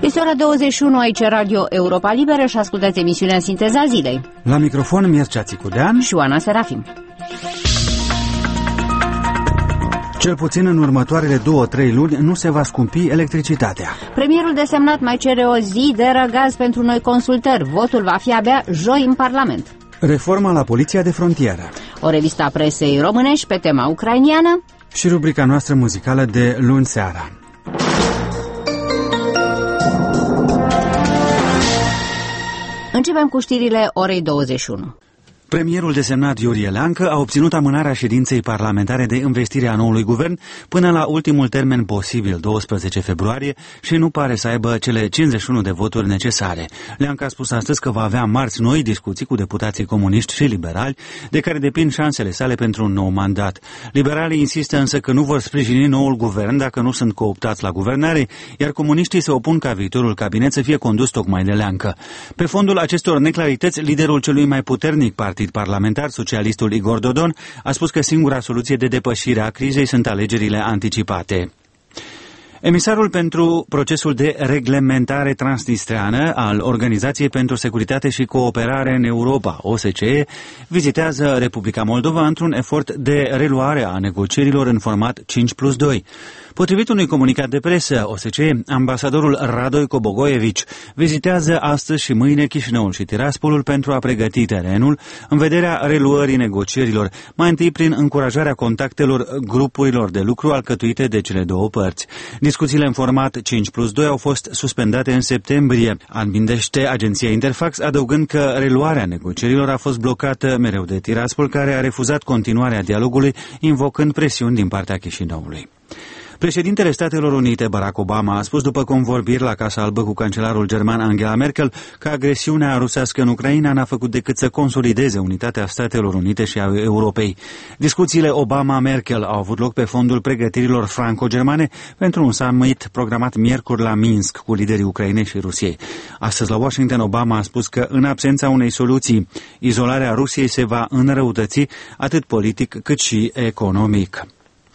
Este ora 21 aici Radio Europa Liberă și ascultați emisiunea Sinteza Zilei. La microfon Mircea Țicudean și Oana Serafim. Cel puțin în următoarele 2-3 luni nu se va scumpi electricitatea. Premierul desemnat mai cere o zi de răgaz pentru noi consultări. Votul va fi abia joi în Parlament. Reforma la Poliția de Frontieră. O revistă a presei românești pe tema ucrainiană. Și rubrica noastră muzicală de luni seara. Începem cu știrile orei 21. Premierul desemnat Iurie Leancă a obținut amânarea ședinței parlamentare de investire a noului guvern până la ultimul termen posibil, 12 februarie, și nu pare să aibă cele 51 de voturi necesare. Leancă a spus astăzi că va avea marți noi discuții cu deputații comuniști și liberali, de care depind șansele sale pentru un nou mandat. Liberalii insistă însă că nu vor sprijini noul guvern dacă nu sunt cooptați la guvernare, iar comuniștii se opun ca viitorul cabinet să fie condus tocmai de Leancă. Pe fondul acestor neclarități, liderul celui mai puternic partid parlamentar, socialistul Igor Dodon, a spus că singura soluție de depășire a crizei sunt alegerile anticipate. Emisarul pentru procesul de reglementare transnistreană al Organizației pentru Securitate și Cooperare în Europa, OSCE, vizitează Republica Moldova într-un efort de reluare a negocierilor în format 5+2. Potrivit unui comunicat de presă, OSCE, ambasadorul Radoi Kobogoevici vizitează astăzi și mâine Chișinăul și Tiraspolul pentru a pregăti terenul în vederea reluării negocierilor, mai întâi prin încurajarea contactelor grupurilor de lucru alcătuite de cele două părți. Discuțiile în format 5+2 au fost suspendate în septembrie, amintește agenția Interfax, adăugând că reluarea negocierilor a fost blocată mereu de Tiraspol, care a refuzat continuarea dialogului, invocând presiuni din partea Chișinăului. Președintele Statelor Unite, Barack Obama, a spus după convorbiri la Casa Albă cu cancelarul german Angela Merkel că agresiunea rusească în Ucraina n-a făcut decât să consolideze unitatea Statelor Unite și a Europei. Discuțiile Obama-Merkel au avut loc pe fondul pregătirilor franco-germane pentru un summit programat miercuri la Minsk cu liderii Ucrainei și Rusiei. Astăzi la Washington, Obama a spus că în absența unei soluții, izolarea Rusiei se va înrăutăți atât politic cât și economic.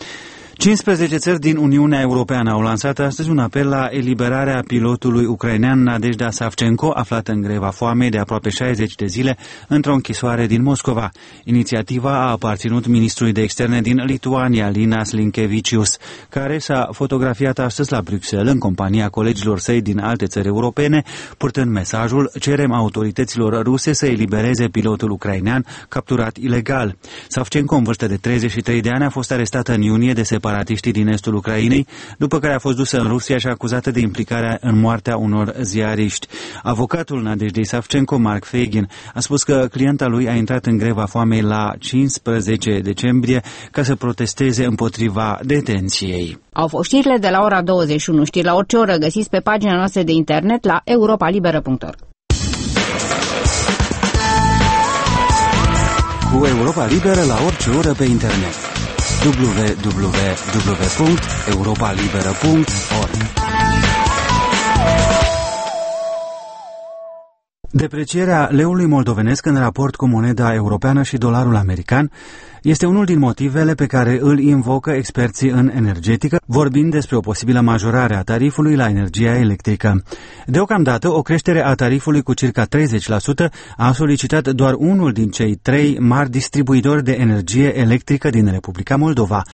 15 țări din Uniunea Europeană au lansat astăzi un apel la eliberarea pilotului ucrainean Nadejda Savchenko, aflat în greva foamei de aproape 60 de zile într-o închisoare din Moscova. Inițiativa a aparținut ministrului de externe din Lituania, Linas Linkevicius, care s-a fotografiat astăzi la Bruxelles în compania colegilor săi din alte țări europene, purtând mesajul: cerem autorităților ruse să elibereze pilotul ucrainean capturat ilegal. Savchenko, în vârstă de 33 de ani, a fost arestată în iunie de separatiștii din estul Ucrainei, după care a fost dusă în Rusia și acuzată de implicarea în moartea unor ziariști. Avocatul Nadejdei Savchenko, Mark Fagin, a spus că clienta lui a intrat în greva foamei la 15 decembrie ca să protesteze împotriva detenției. Au fost știrile de la ora 21. Știri la orice oră găsiți pe pagina noastră de internet la europalibera.org. Cu Europa Liberă la orice oră pe internet. www.europalibera.org. Deprecierea leului moldovenesc în raport cu moneda europeană și dolarul american este unul din motivele pe care îl invocă experții în energetică, vorbind despre o posibilă majorare a tarifului la energia electrică. Deocamdată, o creștere a tarifului cu circa 30% a solicitat doar unul din cei 3 mari distribuitori de energie electrică din Republica Moldova,